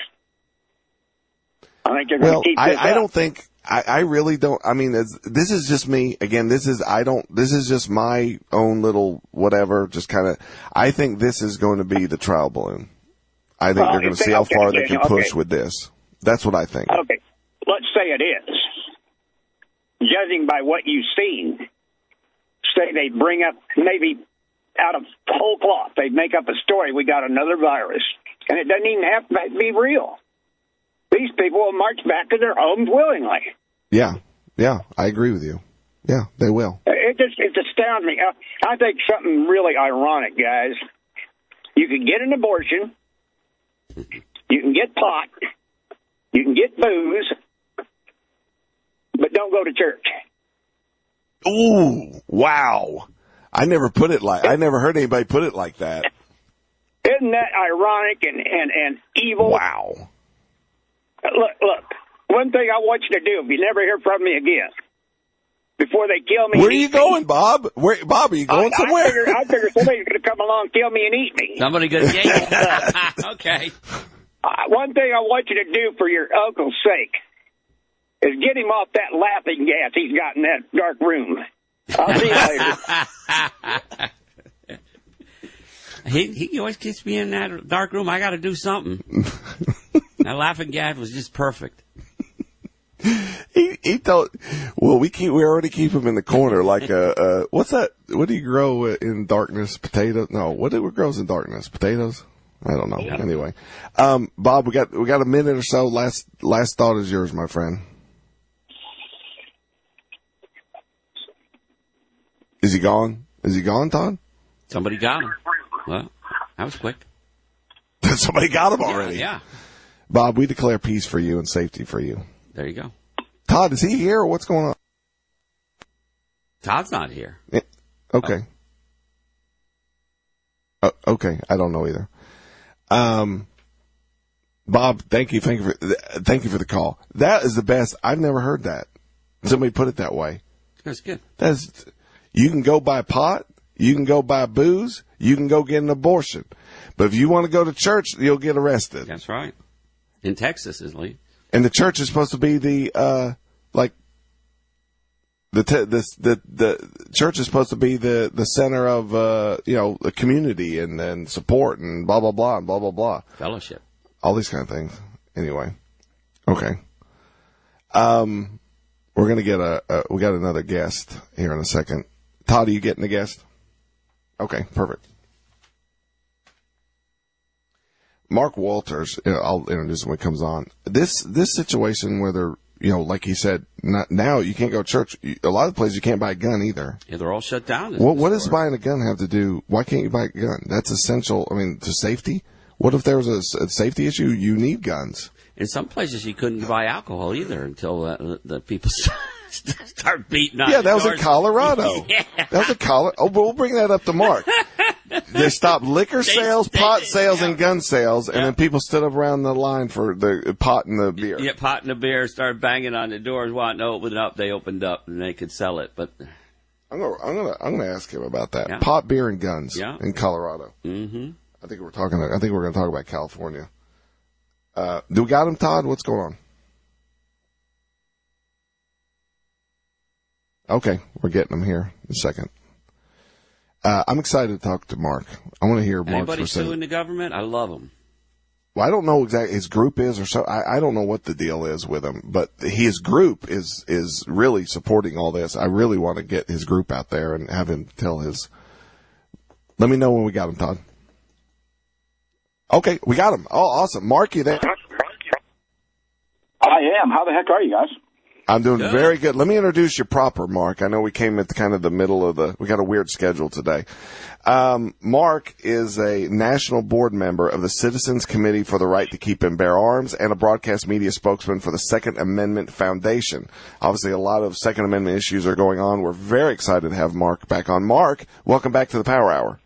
I think they're going Well, to keep I, this I up. don't think, I, I really don't, I mean, it's, this is just me. Again, this is, I don't, this is just my own little whatever, just kind of, I think this is going to be the trial balloon. I think Well, they're going if to they- see how okay, far they okay, can okay. push with this. That's what I think. Okay, let's say it is. Judging by what you've seen, say they bring up maybe out of whole cloth, they make up a story. We got another virus, and it doesn't even have to be real. These people will march back to their homes willingly. Yeah. Yeah. I agree with you. Yeah, they will. It just it astounds me. I, I think something really ironic, guys. You can get an abortion, you can get pot, you can get booze, but don't go to church. Ooh, wow. I never put it like, I never heard anybody put it like that. Isn't that ironic and, and, and evil? Wow. Look, look, one thing I want you to do, if you never hear from me again, before they kill me. Where are and you eat me, going, Bob? Where, Bob, are you going I, somewhere? I figure, I figure somebody's going to come along, kill me, and eat me. Somebody gonna get you. Okay. Uh, one thing I want you to do for your uncle's sake is get him off that laughing gas he's got in that dark room. I'll see you later. He he always gets me in that dark room. I got to do something. That laughing gas was just perfect. He, he told, well, we keep, we already keep him in the corner like a, uh, what's that? What do you grow in darkness? Potatoes? No, what do what grows in darkness? Potatoes? I don't know. Yeah. Anyway, um, Bob, we got, we got a minute or so. Last, last thought is yours, my friend. Is he gone? Is he gone, Todd? Somebody got him. Well, that was quick. Somebody got him already. Yeah. Bob, we declare peace for you and safety for you. There you go. Todd, is he here or what's going on? Todd's not here. Eh, Okay. Oh, okay. I don't know either. Um, Bob, thank you. Thank you for, thank you for the call. That is the best. I've never heard that. Somebody put it that way. That's good. That's, you can go buy pot. You can go buy booze. You can go get an abortion. But if you want to go to church, you'll get arrested. That's right. In Texas, at least. And the church is supposed to be the, uh, like, the, te- the, the, the church is supposed to be the, the center of, uh, you know, the community and, and support and blah, blah, blah, and blah, blah, blah. Fellowship. All these kind of things. Anyway. Okay. Um, we're going to get a, a, we got another guest here in a second. Todd, are you getting a guest? Okay, perfect. Mark Walters, you know, I'll introduce him when he comes on. This, this situation where they're, you know, like he said, not, now you can't go to church. A lot of places you can't buy a gun either. Yeah, they're all shut down. What, what does buying a gun have to do? Why can't you buy a gun? That's essential. I mean, to safety. What if there was a, a safety issue? You need guns. In some places, you couldn't buy alcohol either until uh, the, the people start, start beating on Yeah, the that was in doors. Colorado. Yeah. That was in Colorado. Oh, but we'll bring that up to Mark. They stopped liquor They- sales, they pot did, sales, yeah. and gun sales, and Yeah. then people stood up around the line for the pot and the beer. Yeah, pot and the beer, started banging on the doors, wanting to open it up. They opened up and they could sell it. But I'm gonna, I'm gonna, I'm gonna ask him about that. Yeah. Pot, beer, and guns Yeah. in Colorado. mm-hmm. I think we're talking. I think we're going to talk about California. Uh, do we got him, Todd? What's going on? Okay, we're getting him here in a second. Uh, I'm excited to talk to Mark. I want to hear Mark's Anybody perspective. suing the government? I love them. Well, I don't know exactly his group is or so. I, I don't know what the deal is with him, but his group is is really supporting all this. I really want to get his group out there and have him tell his. Let me know when we got him, Todd. Okay, we got him. Oh, awesome, Mark, you there? I am. How the heck are you guys? I'm doing Good. very good. Let me introduce you proper, Mark. I know we came at the kind of the middle of the, we got a weird schedule today. Um, Mark is a national board member of the Citizens Committee for the Right to Keep and Bear Arms and a broadcast media spokesman for the Second Amendment Foundation. Obviously, a lot of Second Amendment issues are going on. We're very excited to have Mark back on. Mark, welcome back to the Power Hour.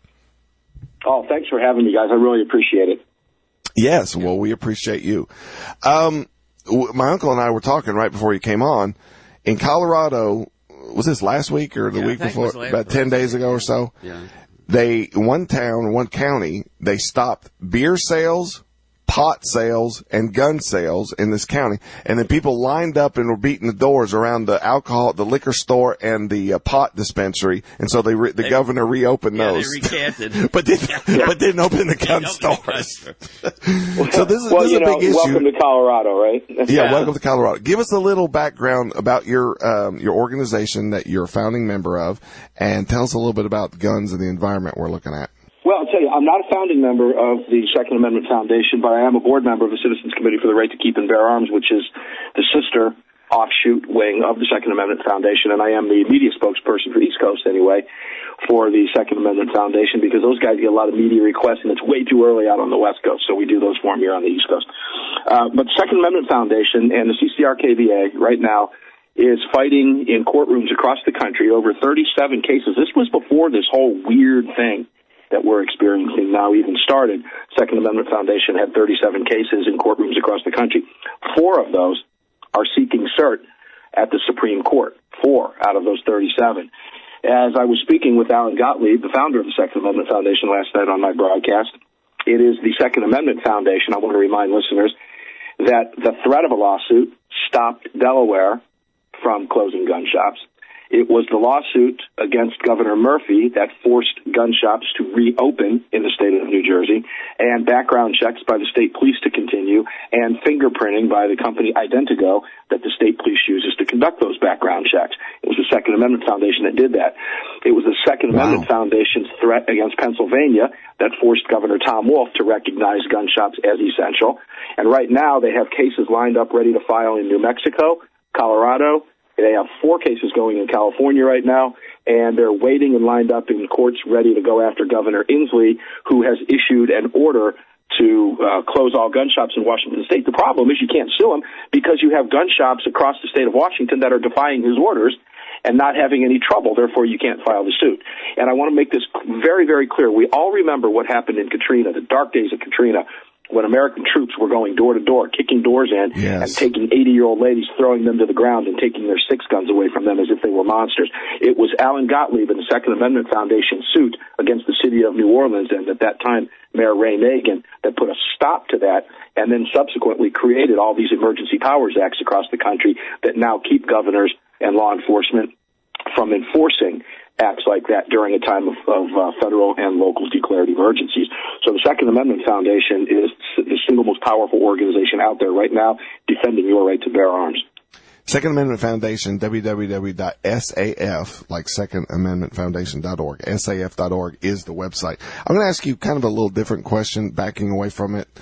Oh, thanks for having me, guys. I really appreciate it. Yes, well, we appreciate you. Um, w- my uncle and I were talking right before you came on. In Colorado, was this last week or the Yeah, week I think it before? was last- About ten days ago or so? Yeah. They, one town, one county, they stopped beer sales, pot sales, and gun sales in this county. And then people lined up and were beating the doors around the alcohol, the liquor store, and the uh, pot dispensary. And so they, re- the They- governor reopened Yeah, those. they recanted. but didn't, but didn't open the gun Didn't open the stores. So this is, well, this is you a know, big issue. welcome to Colorado, right? Yeah, Yeah. welcome to Colorado. Give us a little background about your um, your organization that you're a founding member of, and tell us a little bit about guns and the environment we're looking at. Well, I'll tell you, I'm not a founding member of the Second Amendment Foundation, but I am a board member of the Citizens Committee for the Right to Keep and Bear Arms, which is the sister offshoot wing of the Second Amendment Foundation, and I am the media spokesperson for East Coast, anyway, for the Second Amendment Foundation, because those guys get a lot of media requests, and it's way too early out on the West Coast, so we do those for them here on the East Coast. Uh, but the Second Amendment Foundation and the C C R K V A right now is fighting in courtrooms across the country over thirty-seven cases. This was before this whole weird thing that we're experiencing now even started. Second Amendment Foundation had thirty-seven cases in courtrooms across the country. Four of those are seeking cert at the Supreme Court. Four out of those thirty-seven. As I was speaking with Alan Gottlieb, the founder of the Second Amendment Foundation, last night on my broadcast, it is the Second Amendment Foundation, I want to remind listeners, that the threat of a lawsuit stopped Delaware from closing gun shops. It was the lawsuit against Governor Murphy that forced gun shops to reopen in the state of New Jersey, and background checks by the state police to continue, and fingerprinting by the company Identigo that the state police uses to conduct those background checks. It was the Second Amendment Foundation that did that. It was the Second Wow. Amendment Foundation's threat against Pennsylvania that forced Governor Tom Wolf to recognize gun shops as essential. And right now they have cases lined up ready to file in New Mexico, Colorado. They have four cases going in California right now, and they're waiting and lined up in courts ready to go after Governor Inslee, who has issued an order to uh, close all gun shops in Washington State. The problem is you can't sue him because you have gun shops across the state of Washington that are defying his orders and not having any trouble. Therefore, you can't file the suit. And I want to make this very, very clear. We all remember what happened in Katrina, the dark days of Katrina, when American troops were going door to door, kicking doors in, Yes. and taking eighty-year-old ladies, throwing them to the ground, and taking their six guns away from them as if they were monsters. It was Alan Gottlieb and the Second Amendment Foundation suit against the city of New Orleans, and at that time, Mayor Ray Nagin, that put a stop to that, and then subsequently created all these Emergency Powers Acts across the country that now keep governors and law enforcement from enforcing acts like that during a time of, of uh, federal and local declared emergencies. So the Second Amendment Foundation is the single most powerful organization out there right now defending your right to bear arms. Second Amendment Foundation, w w w dot s a f, like second amendment foundation dot org, S A F dot org is the website. I'm going to ask you kind of a little different question, backing away from it.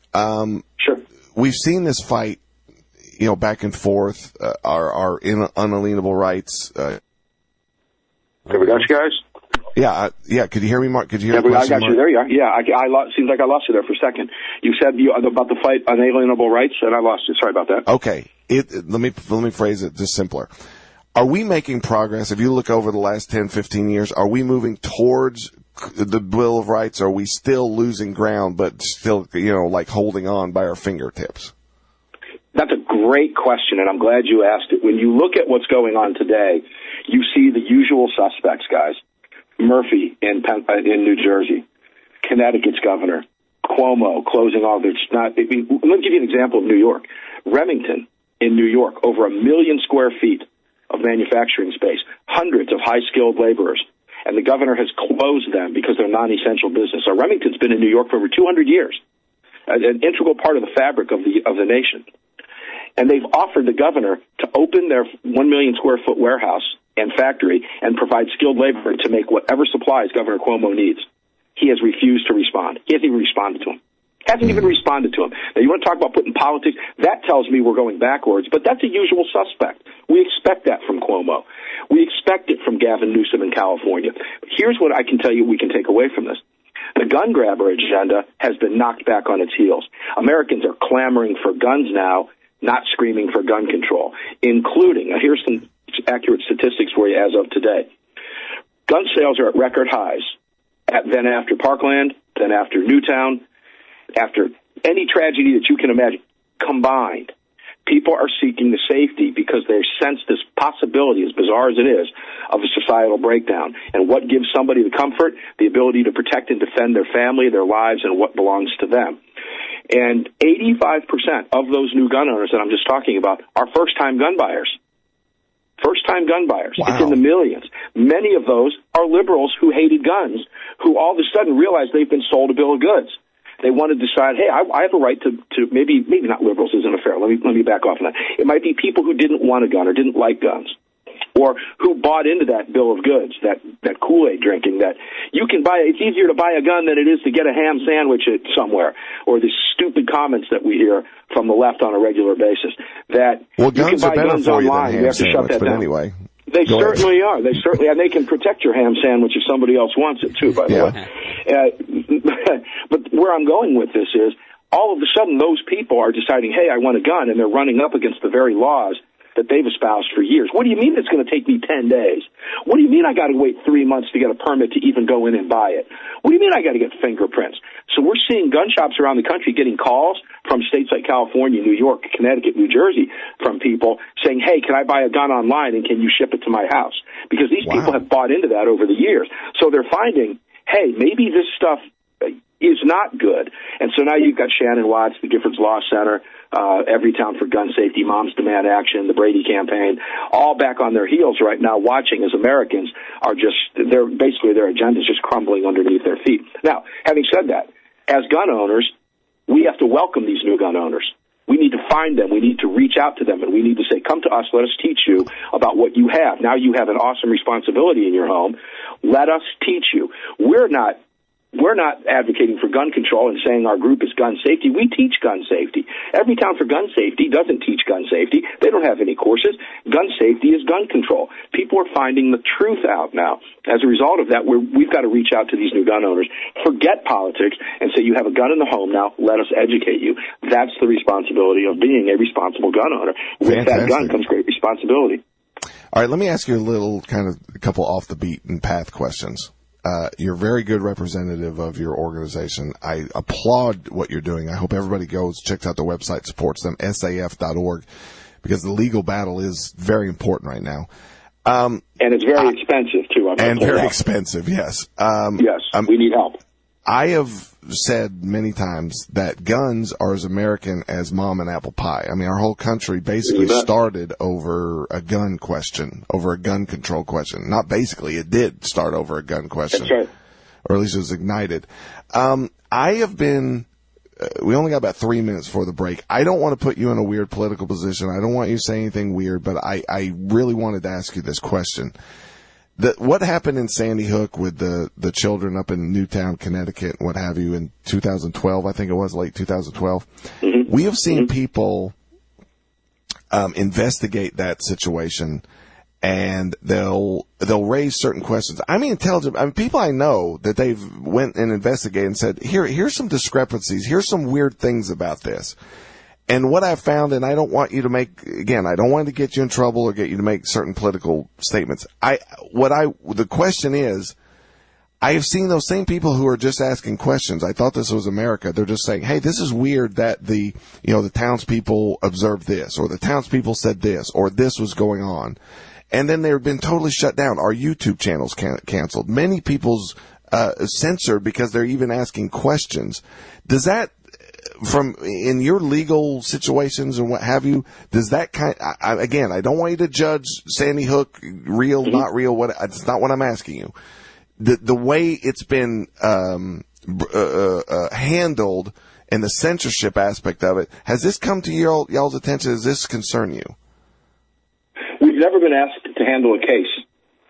Um, Sure. We've seen this fight, you know, back and forth, uh, our, our in, unalienable rights. Uh, Have we got you guys? yeah, I, yeah. Could you hear me, Mark? Could you hear Yeah, the I question, got you. Mark? There you are. Yeah, I, I lost, seems like I lost you there for a second. You said you, about the fight unalienable rights, and I lost you. Sorry about that. Okay. It, let me, let me phrase it just simpler. Are we making progress? If you look over the last ten, fifteen years, are we moving towards the Bill of Rights? Or are we still losing ground, but still, you know, like holding on by our fingertips? That's a great question, and I'm glad you asked it. When you look at what's going on today, you see the usual suspects, guys. Murphy in Penn, in New Jersey, Connecticut's governor, Cuomo closing all their. Not. I mean, let me give you an example of New York. Remington in New York, over a million square feet of manufacturing space, hundreds of high-skilled laborers, and the governor has closed them because they're non-essential business. So Remington's been in New York for over two hundred years, an integral part of the fabric of the of the nation. And they've offered the governor to open their one million square foot warehouse and factory and provide skilled labor to make whatever supplies Governor Cuomo needs. He has refused to respond. He hasn't even responded to him. Hasn't even responded to him. Now, you want to talk about putting politics? That tells me we're going backwards, but that's a usual suspect. We expect that from Cuomo. We expect it from Gavin Newsom in California. Here's what I can tell you we can take away from this. The gun grabber agenda has been knocked back on its heels. Americans are clamoring for guns now, not screaming for gun control, including, now here's some accurate statistics for you as of today. Gun sales are at record highs, at, then after Parkland, then after Newtown, after any tragedy that you can imagine combined. People are seeking the safety because they sense this possibility, as bizarre as it is, of a societal breakdown. And what gives somebody the comfort? The ability to protect and defend their family, their lives, and what belongs to them. And eighty-five percent of those new gun owners that I'm just talking about are first-time gun buyers. First-time gun buyers. Wow. It's in the millions. Many of those are liberals who hated guns, who all of a sudden realize they've been sold a bill of goods. They want to decide, hey, I, I have a right to, to maybe maybe not liberals isn't a fair. Let me let me back off on that. It might be people who didn't want a gun or didn't like guns, or who bought into that bill of goods, that that Kool-Aid drinking. That you can buy. It's easier to buy a gun than it is to get a ham sandwich at somewhere, or the stupid comments that we hear from the left on a regular basis. That well, you can guns buy are better guns for you online. than You ham have to shut sandwich, that but down. anyway. They Go certainly ahead. are. They certainly, and they can protect your ham sandwich if somebody else wants it too. By the Yeah. way, uh, but where I'm going with this is, all of a sudden, those people are deciding, hey, I want a gun, and they're running up against the very laws that they've espoused for years. What do you mean it's going to take me ten days? What do you mean I got to wait three months to get a permit to even go in and buy it? What do you mean I got to get fingerprints? So we're seeing gun shops around the country getting calls from states like California, New York, Connecticut, New Jersey, from people saying, hey, can I buy a gun online and can you ship it to my house? Because these Wow. people have bought into that over the years. So they're finding, hey, maybe this stuff is not good. And so now you've got Shannon Watts, the Giffords Law Center, uh, Everytown for Gun Safety, Moms Demand Action, the Brady campaign, all back on their heels right now, watching as Americans are just, they're basically their agenda is just crumbling underneath their feet. Now, having said that, as gun owners, we have to welcome these new gun owners. We need to find them. We need to reach out to them, and we need to say, come to us. Let us teach you about what you have. Now you have an awesome responsibility in your home. Let us teach you. We're not We're not advocating for gun control and saying our group is gun safety. We teach gun safety. Everytown for Gun Safety doesn't teach gun safety. They don't have any courses. Gun safety is gun control. People are finding the truth out now. As a result of that, we're, we've got to reach out to these new gun owners. Forget politics and say, you have a gun in the home now. Let us educate you. That's the responsibility of being a responsible gun owner. With Fantastic. that gun comes great responsibility. All right, let me ask you a little kind of a couple off the beaten path questions. Uh, you're a very good representative of your organization. I applaud what you're doing. I hope everybody goes, checks out the website, supports them, S A F dot org, because the legal battle is very important right now. Um, and it's very I, expensive, too. I'm and very out. expensive, yes. Um, yes, um, we need help. I have said many times that guns are as American as mom and apple pie. I mean, our whole country basically started over a gun question, over a gun control question. Not basically, it did start over a gun question. That's right. Or at least it was ignited. Um, I have been, uh, we only got about three minutes for the break. I don't want to put you in a weird political position. I don't want you to say anything weird, but I, I really wanted to ask you this question. The, what happened in Sandy Hook with the, the children up in Newtown, Connecticut, and what have you, in two thousand twelve, I think it was, late two thousand twelve. Mm-hmm. We have seen mm-hmm. people um, investigate that situation, and they'll they'll raise certain questions. I mean, intelligent. I mean, people I know that they've went and investigated and said, here here's some discrepancies, here's some weird things about this. And what I've found, and I don't want you to make, again, I don't want to get you in trouble or get you to make certain political statements. I, what I, the question is, I have seen those same people who are just asking questions. I thought this was America. They're just saying, hey, this is weird that the, you know, the townspeople observed this, or the townspeople said this, or this was going on. And then they've been totally shut down. Our YouTube channels can- canceled. Many people's, uh, censored because they're even asking questions. Does that, from in your legal situations and what have you, does that kind? I, I, again, I don't want you to judge Sandy Hook, real, mm-hmm. not real. What? It's not what I'm asking you. The the way it's been um, uh, uh, handled and the censorship aspect of it, has this come to your y'all's attention? Does this concern you? We've never been asked to handle a case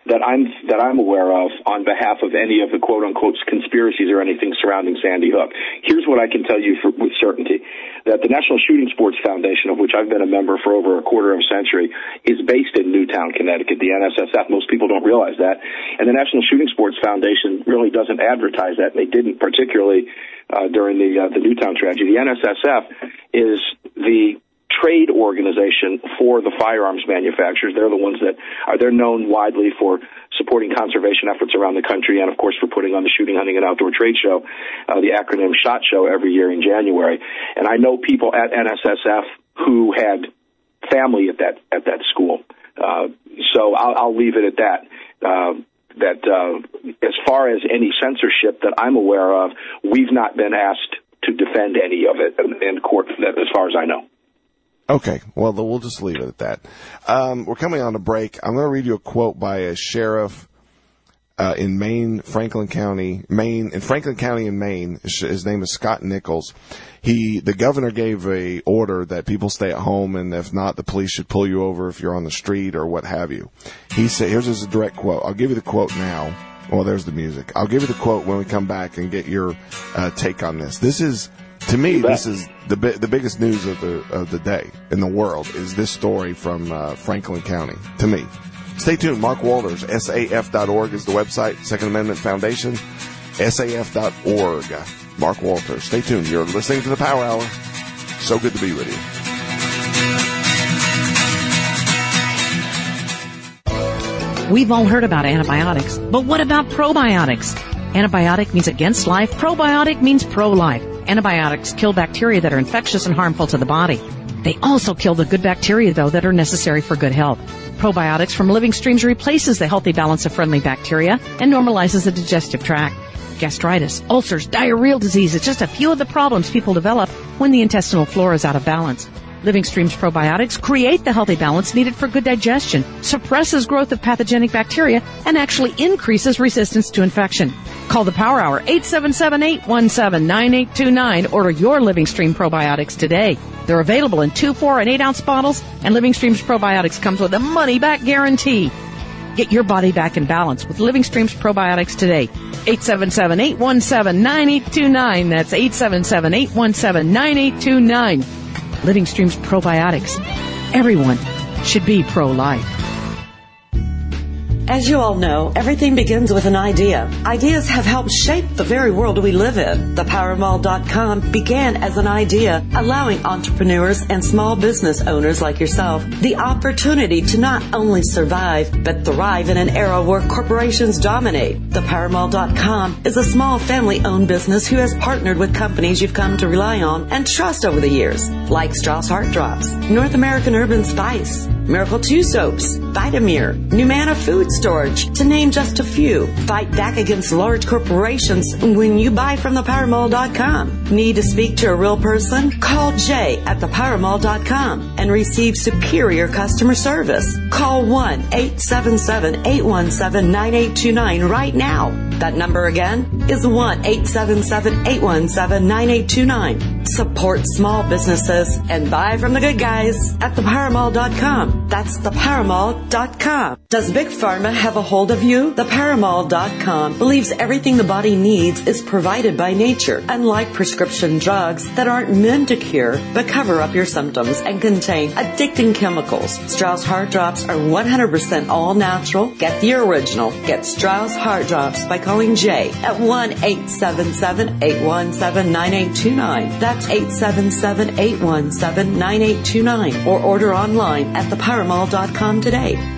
that I'm that I'm aware of on behalf of any of the quote-unquote conspiracies or anything surrounding Sandy Hook. Here's what I can tell you for, with certainty, that the National Shooting Sports Foundation, of which I've been a member for over a quarter of a century, is based in Newtown, Connecticut, the N S S F. Most people don't realize that. And the National Shooting Sports Foundation really doesn't advertise that, and they didn't particularly uh, during the, uh, the Newtown tragedy. The N S S F is the trade organization for the firearms manufacturers. They're the ones that are, they're known widely for supporting conservation efforts around the country and, of course, for putting on the Shooting, Hunting, and Outdoor Trade Show, uh, the acronym SHOT Show, every year in January. And I know people at N S S F who had family at that, at that school. Uh, so I'll, I'll leave it at that. Uh, that, uh, as far as any censorship that I'm aware of, we've not been asked to defend any of it in, in court, as far as I know. Okay, well, we'll just leave it at that. Um, we're coming on a break. I'm going to read you a quote by a sheriff uh, in Maine, Franklin County, Maine, in Franklin County in Maine. His name is Scott Nichols. He, the governor gave a order that people stay at home, and if not, the police should pull you over if you're on the street or what have you. He said, here's his direct quote. I'll give you the quote now. Well, there's the music. I'll give you the quote when we come back and get your uh, take on this. This is... To me, this is the bi- the biggest news of the of the day in the world is this story from uh, Franklin County. To me, stay tuned. Mark Walters, S A F dot org is the website. Second Amendment Foundation, S A F dot org. Mark Walters. Stay tuned. You're listening to the Power Hour. So good to be with you. We've all heard about antibiotics, but what about probiotics? Antibiotic means against life. Probiotic means pro-life. Antibiotics kill bacteria that are infectious and harmful to the body. They also kill the good bacteria, though, that are necessary for good health. Probiotics from living streams replaces the healthy balance of friendly bacteria and normalizes the digestive tract. Gastritis, ulcers, diarrheal disease is just a few of the problems people develop when the intestinal flora is out of balance. Living Streams probiotics create the healthy balance needed for good digestion, suppresses growth of pathogenic bacteria, and actually increases resistance to infection. Call the Power Hour, eight seven seven, eight one seven, nine eight two nine. Order your Living Stream probiotics today. They're available in two, four, and eight ounce bottles, and Living Streams probiotics comes with a money-back guarantee. Get your body back in balance with Living Streams probiotics today. eight seven seven, eight one seven, nine eight two nine. That's eight seven seven, eight one seven, nine eight two nine. Living Streams probiotics. Everyone should be pro-life. As you all know, everything begins with an idea. Ideas have helped shape the very world we live in. The power mall dot com began as an idea, allowing entrepreneurs and small business owners like yourself the opportunity to not only survive, but thrive in an era where corporations dominate. The power mall dot com is a small family-owned business who has partnered with companies you've come to rely on and trust over the years, like Strauss Heart Drops, North American Urban Spice, Miracle two Soaps, Vitamir, Numana Food Storage, to name just a few. Fight back against large corporations when you buy from the power mall dot com. Need to speak to a real person? Call Jay at the power mall dot com and receive superior customer service. Call one eight seven seven, eight one seven, nine eight two nine right now. That number again is one eight seven seven, eight one seven, nine eight two nine. Support small businesses and buy from the good guys at the power mall dot com. That's the power mall dot com. Does Big Pharma have a hold of you? the power mall dot com believes everything the body needs is provided by nature, unlike prescription drugs that aren't meant to cure but cover up your symptoms and contain addicting chemicals. Strauss Heart Drops are one hundred percent all natural. Get the original. Get Strauss Heart Drops by calling Jay at one eight seven seven, eight one seven, nine eight two nine. That's eight seven seven, eight one seven, nine eight two nine. Or order online at the power mall dot com today.